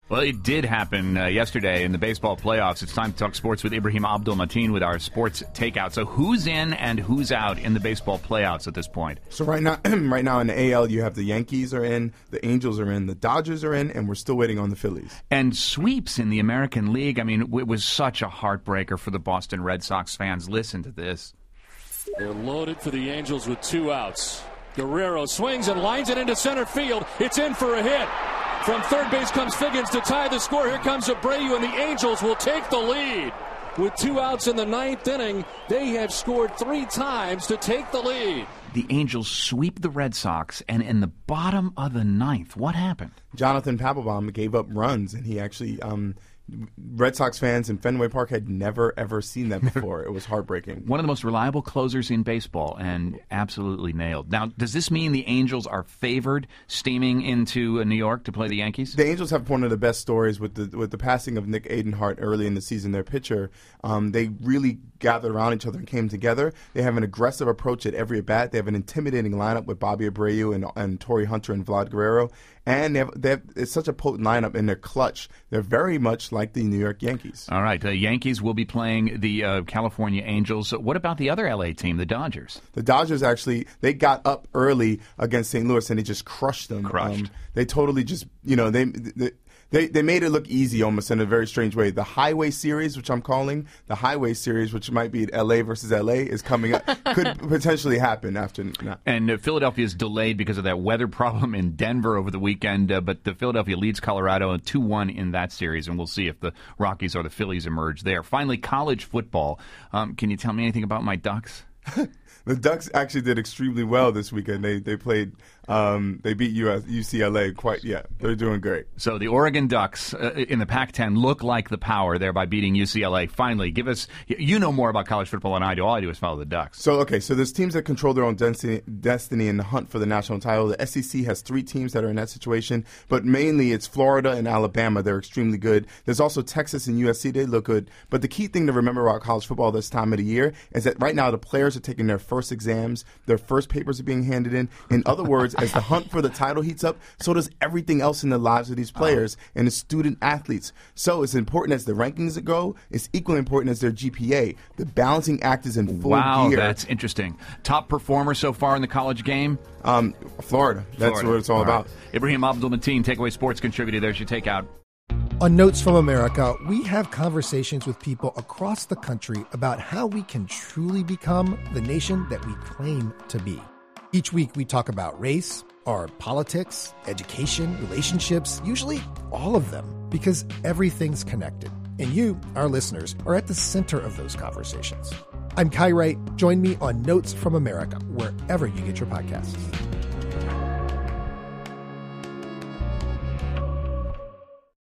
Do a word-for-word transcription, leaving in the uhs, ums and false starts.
Well, it did happen uh, yesterday in the baseball playoffs. It's time to talk sports with Ibrahim Abdul-Mateen with our sports takeout. So who's in and who's out in the baseball playoffs at this point? So right now, right now in the A L, you have the Yankees are in, the Angels are in, the Dodgers are in, and we're still waiting on the Phillies. And sweeps in the American League. I mean, it was such a heartbreaker for the Boston Red Sox fans. Listen to this. They're loaded for the Angels with two outs. Guerrero swings and lines it into center field. It's in for a hit. From third base comes Figgins to tie the score. Here comes Abreu, and the Angels will take the lead. With two outs in the ninth inning, they have scored three times to take the lead. The Angels sweep the Red Sox, and in the bottom of the ninth, what happened? Jonathan Papelbon gave up runs, and he actually um, – Red Sox fans in Fenway Park had never, ever seen that before. It was heartbreaking. One of the most reliable closers in baseball, and absolutely nailed. Now, does this mean the Angels are favored steaming into New York to play the Yankees? The Angels have one of the best stories with the with the passing of Nick Adenhart early in the season, their pitcher. Um, they really gathered around each other and came together. They have an aggressive approach at every at-bat. They have an intimidating lineup with Bobby Abreu and, and Torrey Hunter and Vlad Guerrero. And they have, they have, it's such a potent lineup in their clutch. They're very much like the New York Yankees. All right. The Yankees will be playing the uh, California Angels. What about the other L A team, the Dodgers? The Dodgers actually, they got up early against Saint Louis and they just crushed them. Crushed. Um, they totally just, you know, they... they They they made it look easy almost in a very strange way. The Highway Series, which I'm calling the Highway Series, which might be L A versus L A, is coming up. Could potentially happen after now. And uh, Philadelphia is delayed because of that weather problem in Denver over the weekend. Uh, but the Philadelphia leads Colorado two one in that series, and we'll see if the Rockies or the Phillies emerge there. Finally, college football. Um, can you tell me anything about my Ducks? The Ducks actually did extremely well this weekend. They they played, um, they beat U S, U C L A quite, yeah, they're doing great. So the Oregon Ducks uh, in the Pac ten look like the power there by beating U C L A. Finally, give us, you know more about college football than I do. All I do is follow the Ducks. So, okay, so there's teams that control their own destiny, destiny in the hunt for the national title. The S E C has three teams that are in that situation, but mainly it's Florida and Alabama. They're extremely good. There's also Texas and U S C. They look good. But the key thing to remember about college football this time of the year is that right now the players are taking their first exams. Their first papers are being handed in. In other words, as the hunt for the title heats up, so does everything else in the lives of these players oh. and the student athletes. So it's important as the rankings go. It's equally important as their G P A. The balancing act is in full wow, gear. Wow, that's interesting. Top performer so far in the college game? Um, Florida. That's Florida. What it's all, all about. Right. Ibrahim Abdul-Mateen, Takeaway Sports contributor. There's your takeout. On Notes from America, we have conversations with people across the country about how we can truly become the nation that we claim to be. Each week, we talk about race, our politics, education, relationships, usually all of them, because everything's connected. And you, our listeners, are at the center of those conversations. I'm Kai Wright. Join me on Notes from America, wherever you get your podcasts.